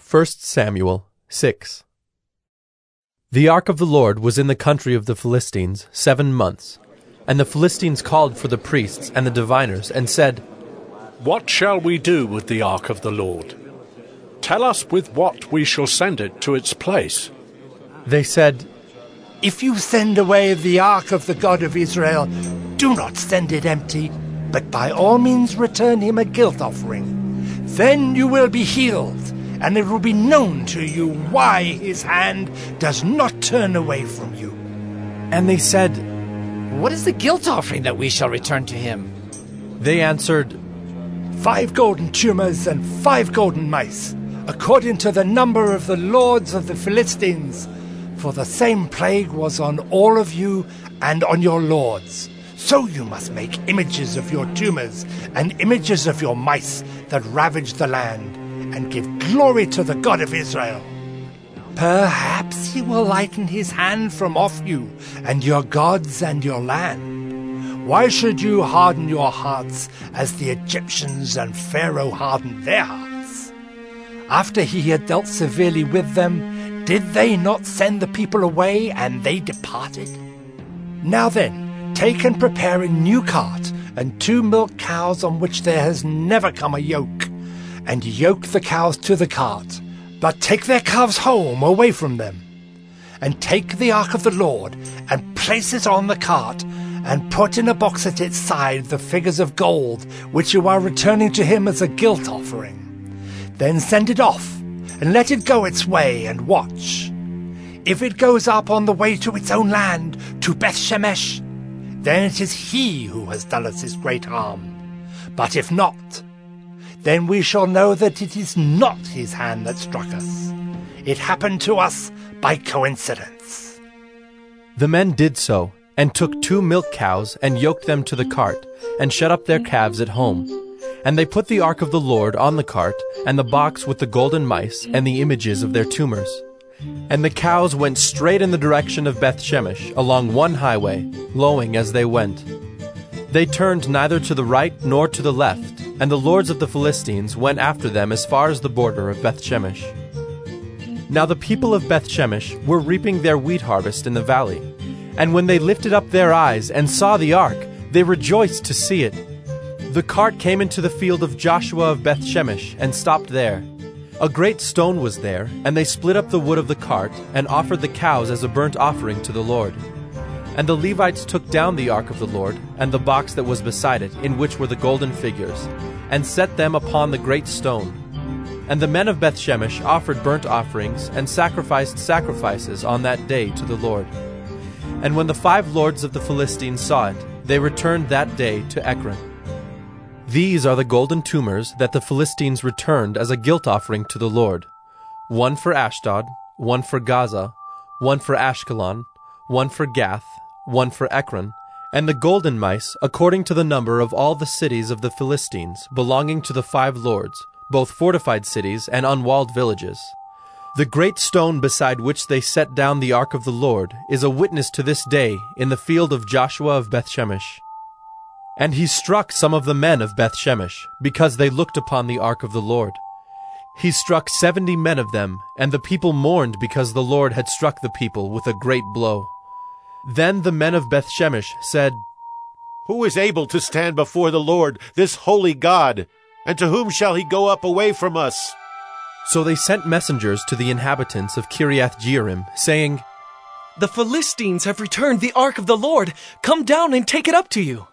1 Samuel 6. The ark of the Lord was in the country of the Philistines 7 months. And the Philistines called for the priests and the diviners, and said, What shall we do with the ark of the Lord? Tell us with what we shall send it to its place. They said, If you send away the ark of the God of Israel, do not send it empty, but by all means return him a guilt offering. Then you will be healed, and it will be known to you why his hand does not turn away from you. And they said, What is the guilt offering that we shall return to him? They answered, 5 golden tumors and 5 golden mice, according to the number of the lords of the Philistines. For the same plague was on all of you and on your lords. So you must make images of your tumors and images of your mice that ravage the land, and give glory to the God of Israel. Perhaps he will lighten his hand from off you and your gods and your land. Why should you harden your hearts as the Egyptians and Pharaoh hardened their hearts? After he had dealt severely with them, did they not send the people away, and they departed? Now then, take and prepare a new cart and 2 milk cows on which there has never come a yoke, and yoke the cows to the cart, but take their calves home away from them. And take the ark of the Lord, and place it on the cart, and put in a box at its side the figures of gold, which you are returning to him as a guilt offering. Then send it off, and let it go its way, and watch. If it goes up on the way to its own land, to Beth Shemesh, then it is he who has done us this great harm. But if not, then we shall know that it is not his hand that struck us. It happened to us by coincidence. The men did so, and took 2 milk cows, and yoked them to the cart, and shut up their calves at home. And they put the ark of the Lord on the cart, and the box with the golden mice, and the images of their tumors. And the cows went straight in the direction of Beth Shemesh, along one highway, lowing as they went. They turned neither to the right nor to the left, and the lords of the Philistines went after them as far as the border of Beth Shemesh. Now the people of Beth Shemesh were reaping their wheat harvest in the valley, and when they lifted up their eyes and saw the ark, they rejoiced to see it. The cart came into the field of Joshua of Beth Shemesh and stopped there. A great stone was there, and they split up the wood of the cart and offered the cows as a burnt offering to the Lord. And the Levites took down the ark of the Lord, and the box that was beside it, in which were the golden figures, and set them upon the great stone. And the men of Beth Shemesh offered burnt offerings and sacrificed sacrifices on that day to the Lord. And when the 5 lords of the Philistines saw it, they returned that day to Ekron. These are the golden tumors that the Philistines returned as a guilt offering to the Lord: 1 for Ashdod, 1 for Gaza, 1 for Ashkelon, 1 for Gath, 1 for Ekron, and the golden mice according to the number of all the cities of the Philistines, belonging to the 5 lords, both fortified cities and unwalled villages. The great stone beside which they set down the ark of the Lord is a witness to this day in the field of Joshua of Beth Shemesh. And he struck some of the men of Beth Shemesh, because they looked upon the ark of the Lord. He struck 70 men of them, and the people mourned because the Lord had struck the people with a great blow. Then the men of Beth Shemesh said, Who is able to stand before the Lord, this holy God? And to whom shall he go up away from us? So they sent messengers to the inhabitants of Kiriath-Jearim, saying, The Philistines have returned the ark of the Lord. Come down and take it up to you.